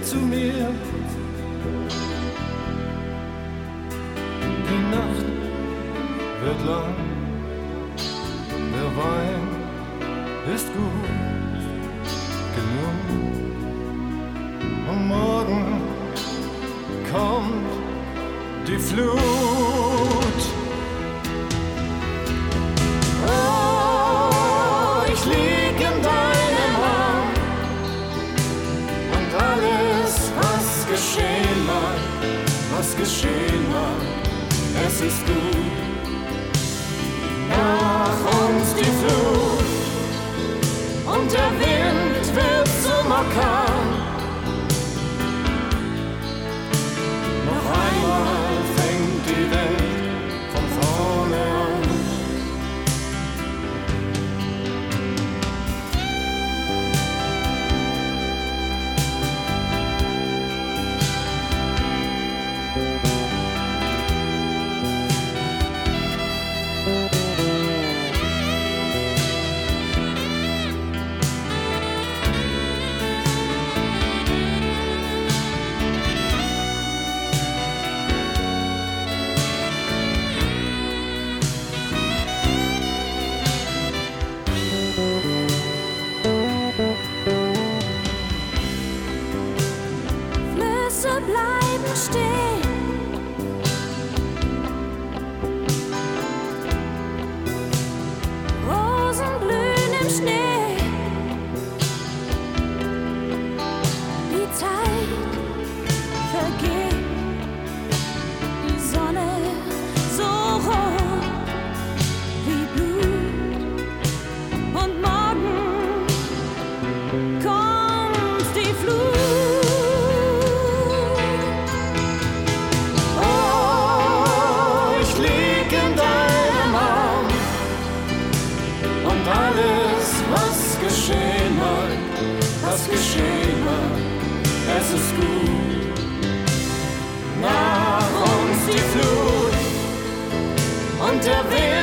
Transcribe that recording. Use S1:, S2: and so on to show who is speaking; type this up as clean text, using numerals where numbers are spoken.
S1: zu mir. Die Nacht wird lang, der Wein ist gut genug. Und morgen kommt die Flut. Oh, ich lieg in deinem Arm und alles, was geschehen mag, es ist gut. Nach uns die Flut und der Wind wird zum Orkan. Noch einmal fängt die Welt von vorne an.
S2: Flüsse bleiben stehen, Rosen blühen im Schnee. Die Zeit vergeht, die Sonne so rot wie Blut. Und morgen kommt die Flut.
S1: Alles, was geschehen mag, es ist gut. Nach uns die Flut und der Wind